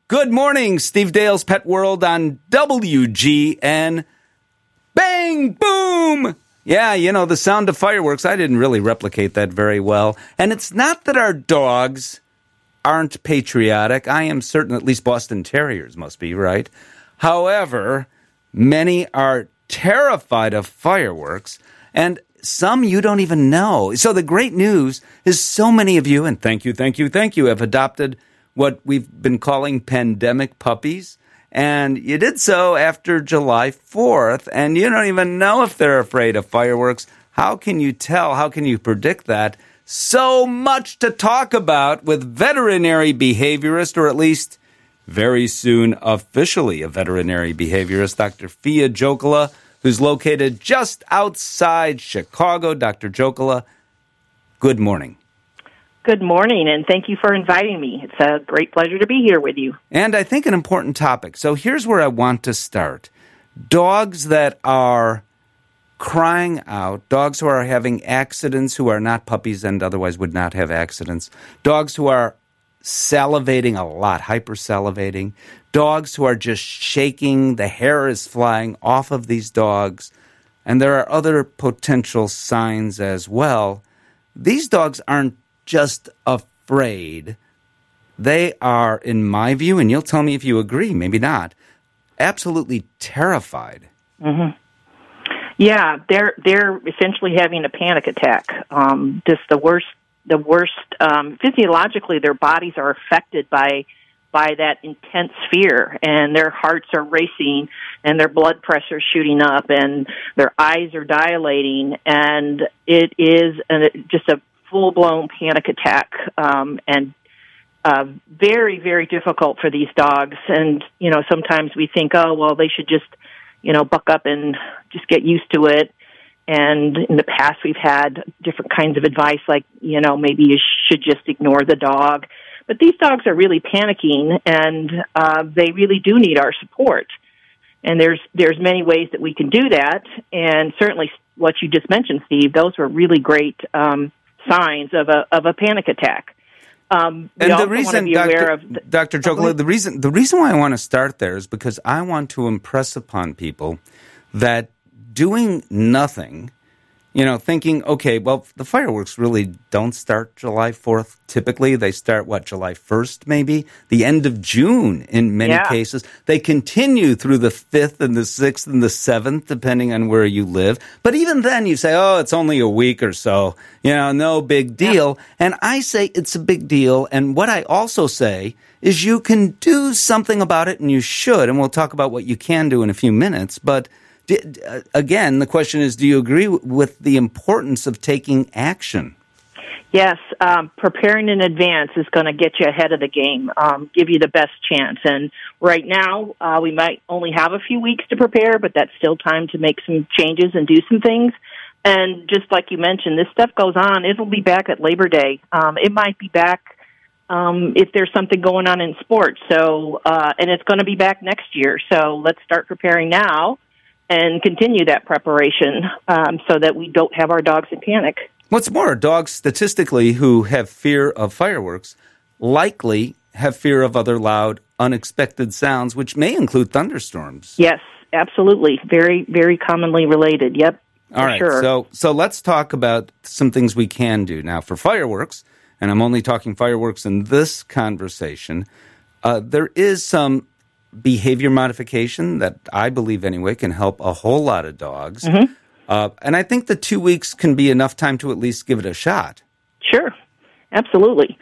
Good morning, Steve Dale's Pet World on WGN. Bang, boom! Yeah, the sound of fireworks, I didn't really replicate that very well. And it's not that our dogs aren't patriotic. I am certain at least Boston Terriers must be, right? However, many are terrified of fireworks, and some you don't even know. So the great news is so many of you, and thank you, have adopted what we've been calling pandemic puppies. And you did so after July 4th, and you don't even know if they're afraid of fireworks. How can you tell? How can you predict that? So much to talk about with veterinary behaviorist, or at least very soon officially a veterinary behaviorist, Dr. Fia Jokela, who's located just outside Chicago. Dr. Jokela, good morning. Good morning, and thank you for inviting me. It's a great pleasure to be here with you. And I think an important topic. So here's where I want to start. Dogs that are crying out, dogs who are having accidents, who are not puppies and otherwise would not have accidents, dogs who are salivating a lot, hypersalivating, dogs who are just shaking, the hair is flying off of these dogs, and there are other potential signs as well. These dogs aren't just afraid. They are, in my view, and you'll tell me if you agree, maybe not, absolutely terrified. Mm-hmm. Yeah, they're essentially having a panic attack. Just the worst. Physiologically, their bodies are affected by that intense fear, and their hearts are racing, and their blood pressure is shooting up, and their eyes are dilating, and it is just a full-blown panic attack, and very, very difficult for these dogs. And, sometimes we think, oh, well, they should just, buck up and just get used to it. And in the past, we've had different kinds of advice, like, maybe you should just ignore the dog. But these dogs are really panicking, and they really do need our support. And there's many ways that we can do that. And certainly what you just mentioned, Steve, those were really great signs of a panic attack. And the reason, Dr. Jokela, the reason why I want to start there is because I want to impress upon people that doing nothing, thinking, okay, well, the fireworks really don't start July 4th. Typically, they start, July 1st maybe? The end of June in many cases. They continue through the 5th and the 6th and the 7th, depending on where you live. But even then, you say, oh, it's only a week or so. No big deal. Yeah. And I say it's a big deal. And what I also say is you can do something about it, and you should. And we'll talk about what you can do in a few minutes. But again, the question is, do you agree with the importance of taking action? Yes, preparing in advance is going to get you ahead of the game, give you the best chance. And right now, we might only have a few weeks to prepare, but that's still time to make some changes and do some things. And just like you mentioned, this stuff goes on. It'll be back at Labor Day. It might be back if there's something going on in sports. So, and it's going to be back next year. So let's start preparing now and continue that preparation so that we don't have our dogs in panic. What's more, dogs statistically who have fear of fireworks likely have fear of other loud, unexpected sounds, which may include thunderstorms. Yes, absolutely. Very, very commonly related. Yep. All right. Sure. So let's talk about some things we can do. Now, for fireworks, and I'm only talking fireworks in this conversation, there is some behavior modification that I believe anyway can help a whole lot of dogs. Mm-hmm. And I think the 2 weeks can be enough time to at least give it a shot. Sure. Absolutely.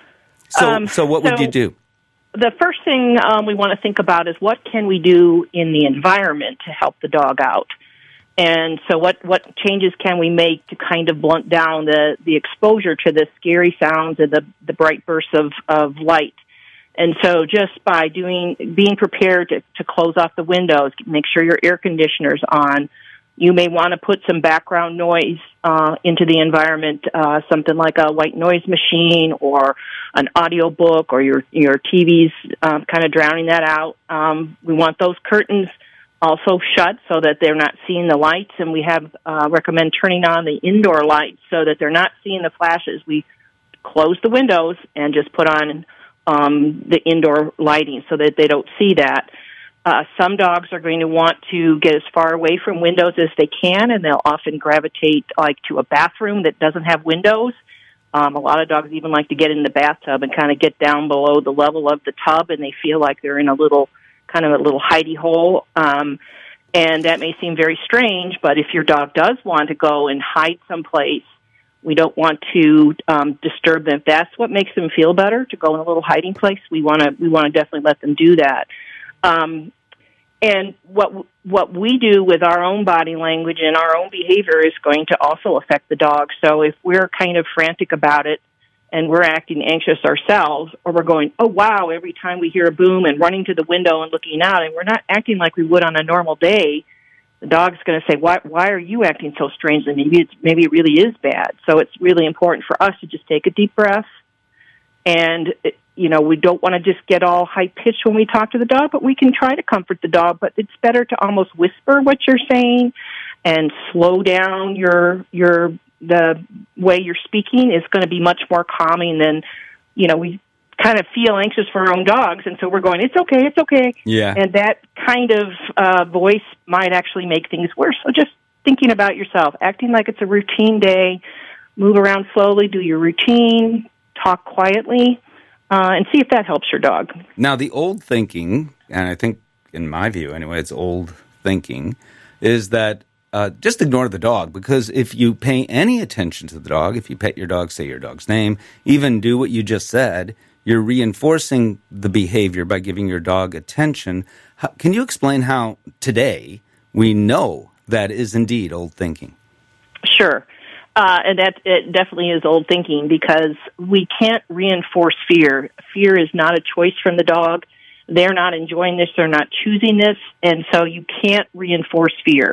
So what would you do? The first thing we want to think about is what can we do in the environment to help the dog out? And so what changes can we make to kind of blunt down the exposure to the scary sounds and the bright bursts of light? And so just by being prepared to close off the windows, make sure your air conditioner's on. You may want to put some background noise into the environment, something like a white noise machine or an audio book, or your TV's kind of drowning that out. We want those curtains also shut so that they're not seeing the lights, and we recommend turning on the indoor lights so that they're not seeing the flashes. We close the windows and just put on the indoor lighting so that they don't see that. Some dogs are going to want to get as far away from windows as they can, and they'll often gravitate like to a bathroom that doesn't have windows. A lot of dogs even like to get in the bathtub and kind of get down below the level of the tub, and they feel like they're in a little hidey hole. And that may seem very strange, but if your dog does want to go and hide someplace, we don't want to disturb them. If that's what makes them feel better, to go in a little hiding place, we want to definitely let them do that. And what we do with our own body language and our own behavior is going to also affect the dog. So if we're kind of frantic about it and we're acting anxious ourselves, or we're going, oh, wow, every time we hear a boom and running to the window and looking out, and we're not acting like we would on a normal day, the dog's going to say, why are you acting so strangely? Maybe it really is bad. So it's really important for us to just take a deep breath. And, we don't want to just get all high-pitched when we talk to the dog, but we can try to comfort the dog. But it's better to almost whisper what you're saying and slow down the way you're speaking is going to be much more calming than, we kind of feel anxious for our own dogs, and so we're going, it's okay. Yeah. And that kind of voice might actually make things worse. So just thinking about yourself, acting like it's a routine day, move around slowly, do your routine, talk quietly, and see if that helps your dog. Now, the old thinking, and I think, in my view anyway, it's old thinking, is that just ignore the dog, because if you pay any attention to the dog, if you pet your dog, say your dog's name, even do what you just said, you're reinforcing the behavior by giving your dog attention. Can you explain how today we know that is indeed old thinking? Sure. And it definitely is old thinking, because we can't reinforce fear. Fear is not a choice from the dog. They're not enjoying this. They're not choosing this. And so you can't reinforce fear.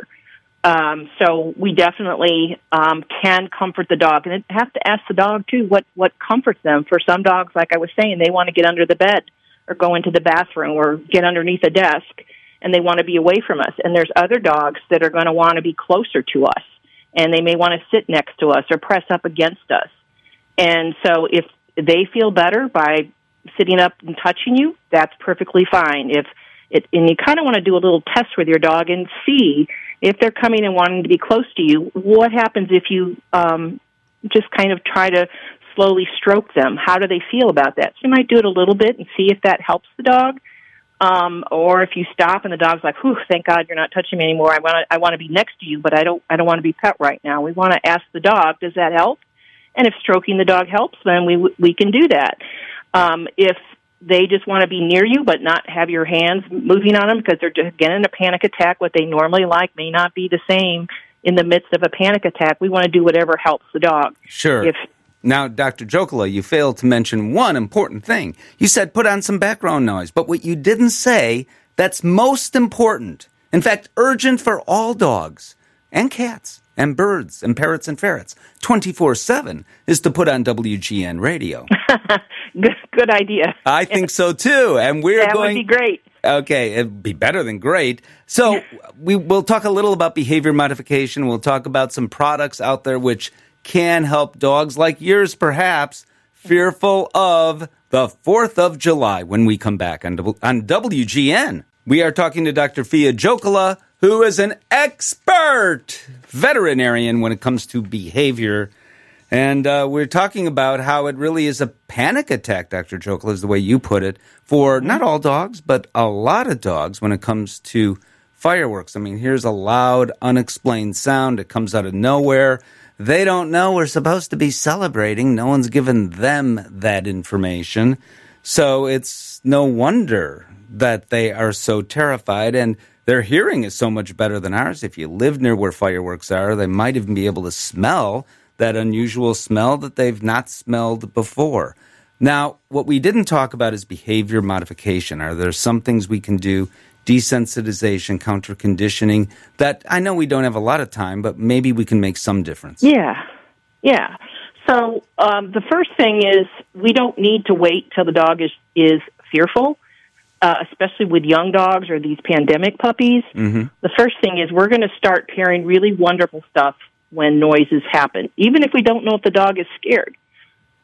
So we definitely can comfort the dog. And you have to ask the dog, too, what comforts them. For some dogs, like I was saying, they want to get under the bed or go into the bathroom or get underneath a desk, and they want to be away from us. And there's other dogs that are going to want to be closer to us, and they may want to sit next to us or press up against us. And so if they feel better by sitting up and touching you, that's perfectly fine. And you kind of want to do a little test with your dog and see if they're coming and wanting to be close to you. What happens if you just kind of try to slowly stroke them? How do they feel about that? So you might do it a little bit and see if that helps the dog. Or if you stop and the dog's like, "Whew, thank God you're not touching me anymore. I want to be next to you, but I don't want to be pet right now." We want to ask the dog, "Does that help?" And if stroking the dog helps, then we can do that. If they just want to be near you but not have your hands moving on them because they're just getting in a panic attack, what they normally like may not be the same in the midst of a panic attack. We want to do whatever helps the dog. Sure. Now, Dr. Jokela, you failed to mention one important thing. You said put on some background noise, but what you didn't say that's most important, in fact, urgent for all dogs and cats and birds and parrots and ferrets, 24/7, is to put on WGN radio. Good idea. I think so, too. And that would be great. Okay, it'd be better than great. So we'll talk a little about behavior modification. We'll talk about some products out there which can help dogs like yours, perhaps, fearful of the 4th of July when we come back on WGN. We are talking to Dr. Fia Jokela, who is an expert veterinarian when it comes to behavior. And we're talking about how it really is a panic attack, Dr. Jokela, is the way you put it, for not all dogs, but a lot of dogs when it comes to fireworks. I mean, here's a loud, unexplained sound. It comes out of nowhere. They don't know we're supposed to be celebrating. No one's given them that information. So it's no wonder that they are so terrified, and their hearing is so much better than ours. If you live near where fireworks are, they might even be able to smell that unusual smell that they've not smelled before. Now, what we didn't talk about is behavior modification. Are there some things we can do, desensitization, counter-conditioning, that I know we don't have a lot of time, but maybe we can make some difference? Yeah. So the first thing is we don't need to wait till the dog is fearful, especially with young dogs or these pandemic puppies. Mm-hmm. The first thing is we're going to start pairing really wonderful stuff when noises happen, even if we don't know if the dog is scared.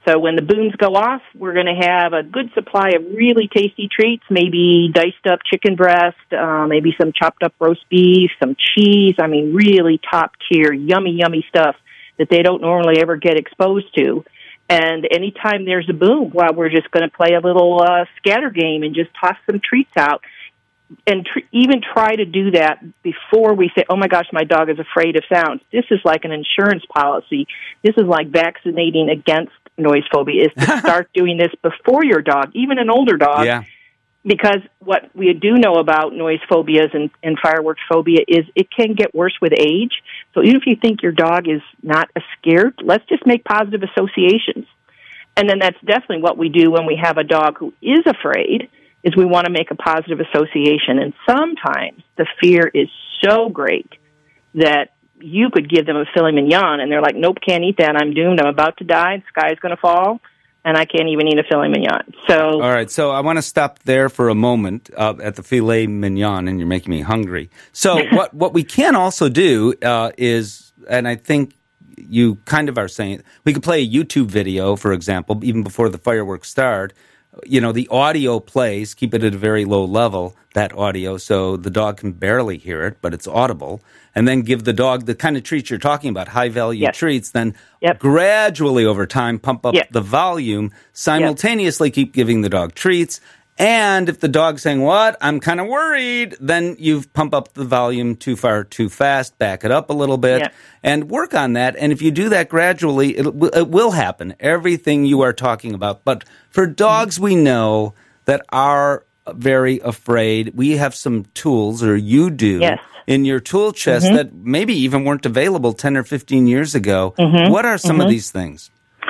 So when the booms go off, we're going to have a good supply of really tasty treats, maybe diced up chicken breast, maybe some chopped up roast beef, some cheese. I mean, really top tier, yummy stuff that they don't normally ever get exposed to. And anytime there's a boom, well, we're just going to play a little scatter game and just toss some treats out. And even try to do that before we say, oh, my gosh, my dog is afraid of sounds. This is like an insurance policy. This is like vaccinating against noise phobia, is to start doing this before your dog, even an older dog. Yeah. Because what we do know about noise phobias and fireworks phobia is it can get worse with age. So even if you think your dog is not as scared, let's just make positive associations. And then that's definitely what we do when we have a dog who is afraid, is we want to make a positive association. And sometimes the fear is so great that you could give them a filet mignon, and they're like, nope, can't eat that. I'm doomed. I'm about to die. The sky's going to fall, and I can't even eat a filet mignon. So, all right, so I want to stop there for a moment at the filet mignon, and you're making me hungry. So what we can also do is, and I think you kind of are saying, we could play a YouTube video, for example, even before the fireworks start. You know, the audio plays, keep it at a very low level, that audio, so the dog can barely hear it, but it's audible. And then give the dog the kind of treats you're talking about, high-value treats. Then gradually over time pump up the volume, simultaneously keep giving the dog treats. And if the dog's saying, what, I'm kind of worried, then you pump up the volume too far, too fast, back it up a little bit, and work on that. And if you do that gradually, it will happen, everything you are talking about. But for dogs we know that are very afraid, we have some tools, or you do, in your tool chest that maybe even weren't available 10 or 15 years ago. What are some of these things?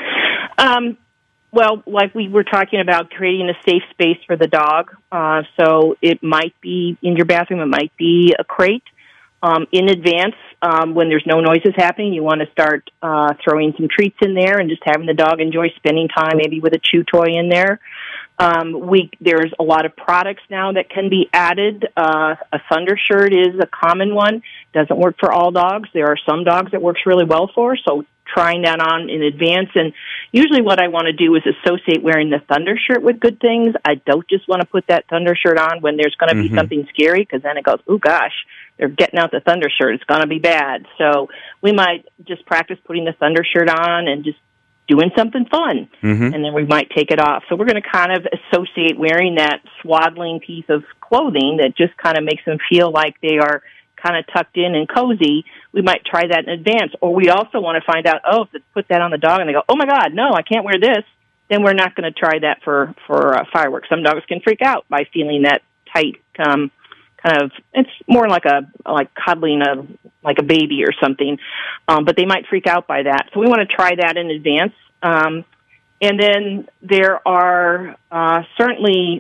Well, like we were talking about, creating a safe space for the dog. So it might be in your bathroom. It might be a crate. In advance, when there's no noises happening, you want to start throwing some treats in there and just having the dog enjoy spending time, maybe with a chew toy in there. There's a lot of products now that can be added. A Thunder shirt is a common one. Doesn't work for all dogs. There are some dogs that works really well for, so trying that on in advance. And usually what I want to do is associate wearing the Thunder shirt with good things. I don't just want to put that Thunder shirt on when there's going to be something scary, because then it goes, oh gosh, they're getting out the Thunder shirt. It's going to be bad. So we might just practice putting the Thunder shirt on and just doing something fun, and then we might take it off. So we're going to kind of associate wearing that swaddling piece of clothing that just kind of makes them feel like they are kind of tucked in and cozy. We might try that in advance. Or we also want to find out, if it's put that on the dog and they go, oh my God, no, I can't wear this, then we're not going to try that for fireworks. Some dogs can freak out by feeling that tight, kind of, it's more like cuddling like a baby or something, but they might freak out by that. So we want to try that in advance. And then there are certainly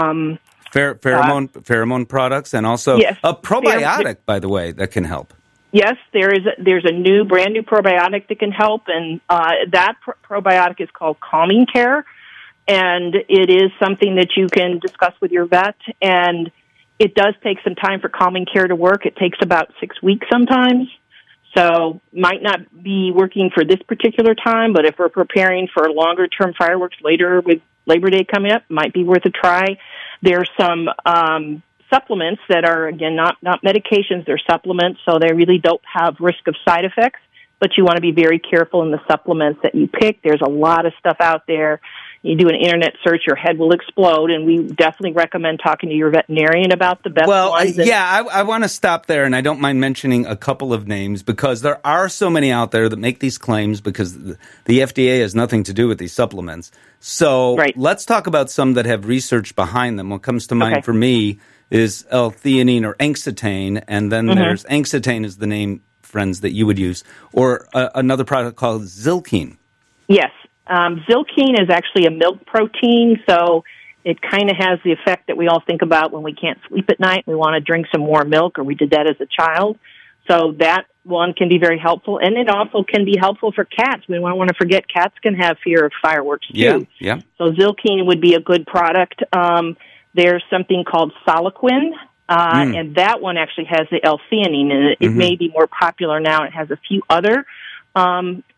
pheromone products, and also a probiotic, by the way, that can help. Yes, there's a brand new probiotic that can help, and that probiotic is called Calming Care, and it is something that you can discuss with your vet, and it does take some time for Calming Care to work. It takes about 6 weeks sometimes, so might not be working for this particular time, but if we're preparing for longer-term fireworks later with Labor Day coming up, might be worth a try. There's some supplements that are, again, not medications, they're supplements, so they really don't have risk of side effects, but you want to be very careful in the supplements that you pick. There's a lot of stuff out there. You do an internet search, your head will explode, and we definitely recommend talking to your veterinarian about the best ones. I want to stop there, and I don't mind mentioning a couple of names, because there are so many out there that make these claims, because the FDA has nothing to do with these supplements. So let's talk about some that have research behind them. What comes to mind for me is L-theanine or Angstitane, and then there's Angstitane is the name, friends, that you would use, or another product called Zylkene. Yes. Zylkene is actually a milk protein, so it kind of has the effect that we all think about when we can't sleep at night. We want to drink some more milk, or we did that as a child. So that one can be very helpful, and it also can be helpful for cats. We don't want to forget cats can have fear of fireworks, too. Yeah. So Zylkene would be a good product. There's something called Solaquin, and that one actually has the L-theanine in it. It may be more popular now. It has a few other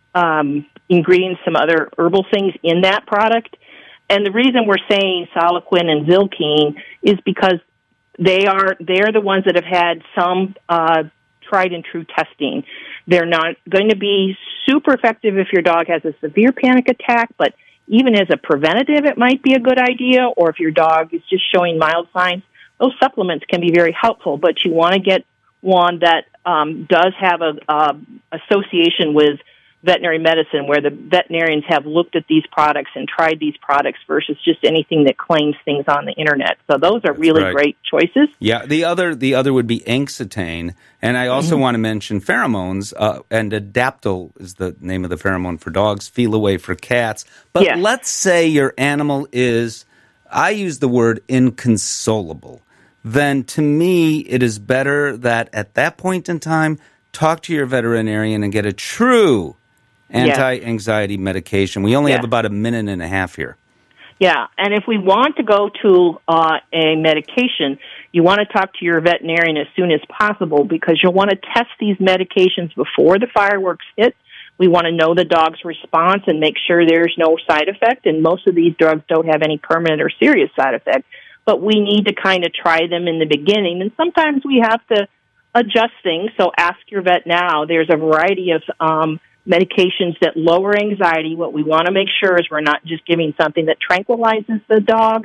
ingredients, some other herbal things in that product. And the reason we're saying Soliquin and Zylkene is because they're the ones that have had some tried and true testing. They're not going to be super effective if your dog has a severe panic attack, but even as a preventative, it might be a good idea. Or if your dog is just showing mild signs, those supplements can be very helpful. But you want to get one that does have a association with veterinary medicine, where the veterinarians have looked at these products and tried these products versus just anything that claims things on the internet. So those are really great choices. Yeah, the other would be Angstane, and I also want to mention pheromones, and Adaptil is the name of the pheromone for dogs, Feel Away for cats. But let's say your animal is, I use the word inconsolable, then to me it is better that at that point in time, talk to your veterinarian and get a true anti-anxiety medication. We only have about a minute and a half here. Yeah, and if we want to go to a medication, you want to talk to your veterinarian as soon as possible, because you'll want to test these medications before the fireworks hit. We want to know the dog's response and make sure there's no side effect, and most of these drugs don't have any permanent or serious side effect, but we need to kind of try them in the beginning, and sometimes we have to adjust things, so ask your vet now. There's a variety of medications that lower anxiety. What we want to make sure is we're not just giving something that tranquilizes the dog.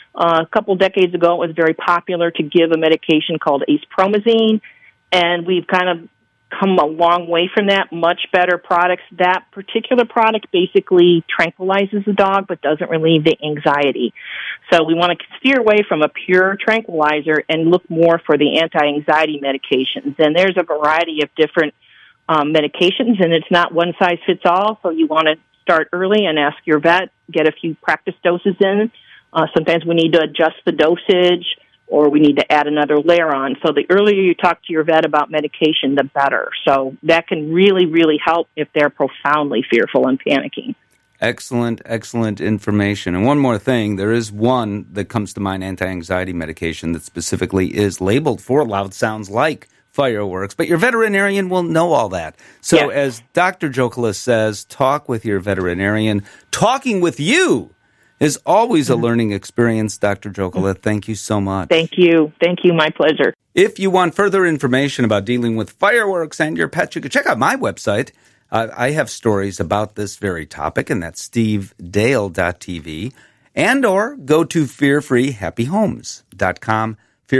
A couple decades ago, it was very popular to give a medication called acepromazine, and we've kind of come a long way from that. Much better products. That particular product basically tranquilizes the dog but doesn't relieve the anxiety. So we want to steer away from a pure tranquilizer and look more for the anti-anxiety medications. And there's a variety of different medications, and it's not one size fits all, so you want to start early and ask your vet, get a few practice doses in. Sometimes we need to adjust the dosage, or we need to add another layer on. So the earlier you talk to your vet about medication, the better. So that can really, really help if they're profoundly fearful and panicking. Excellent, excellent information. And one more thing, there is one that comes to mind, anti-anxiety medication, that specifically is labeled for loud sounds like fireworks, but your veterinarian will know all that. So as Dr. Jokela says, talk with your veterinarian. Talking with you is always a learning experience, Dr. Jokela. Thank you so much. Thank you. Thank you. My pleasure. If you want further information about dealing with fireworks and your pet, you can check out my website. I have stories about this very topic, and that's stevedale.tv, and or go to fearfreehappyhomes.com,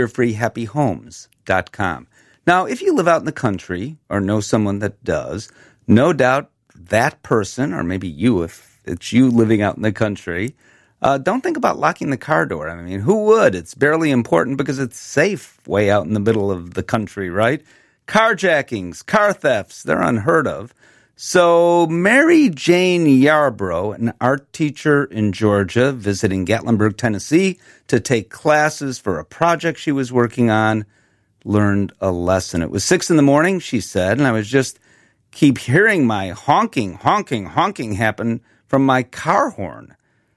fearfreehappyhomes.com. Now, if you live out in the country or know someone that does, no doubt that person, or maybe you, if it's you living out in the country, don't think about locking the car door. I mean, who would? It's barely important because it's safe way out in the middle of the country, right? Carjackings, car thefts, they're unheard of. So Mary Jane Yarbrough, an art teacher in Georgia, visiting Gatlinburg, Tennessee, to take classes for a project she was working on, learned a lesson. It was 6 a.m, she said, and I was just keep hearing my honking happen from my car horn.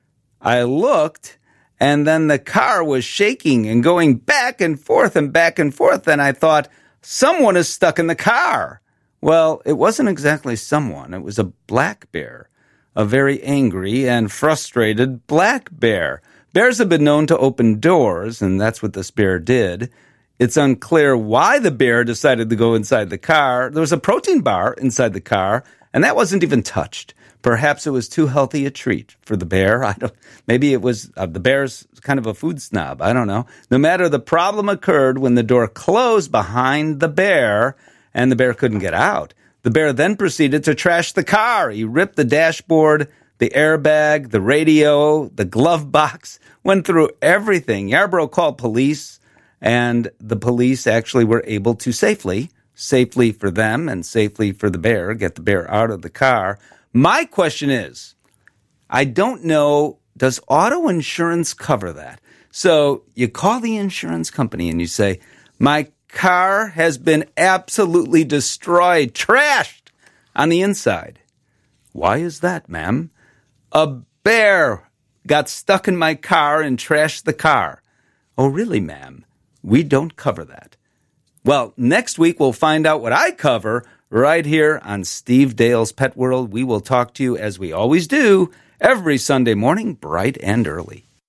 I looked, and then the car was shaking and going back and forth, and I thought, someone is stuck in the car. Well, it wasn't exactly someone. It was a black bear, a very angry and frustrated black bear. Bears have been known to open doors, and that's what this bear did. It's unclear why the bear decided to go inside the car. There was a protein bar inside the car, and that wasn't even touched. Perhaps it was too healthy a treat for the bear. Maybe it was the bear's kind of a food snob. I don't know. No matter, the problem occurred when the door closed behind the bear, and the bear couldn't get out. The bear then proceeded to trash the car. He ripped the dashboard, the airbag, the radio, the glove box, went through everything. Yarbrough called police, and the police actually were able to safely for them and safely for the bear, get the bear out of the car. My question is, I don't know, does auto insurance cover that? So you call the insurance company and you say, my car has been absolutely destroyed, trashed on the inside. Why is that, ma'am? A bear got stuck in my car and trashed the car. Oh, really, ma'am? We don't cover that. Well, next week we'll find out what I cover right here on Steve Dale's Pet World. We will talk to you, as we always do, every Sunday morning, bright and early.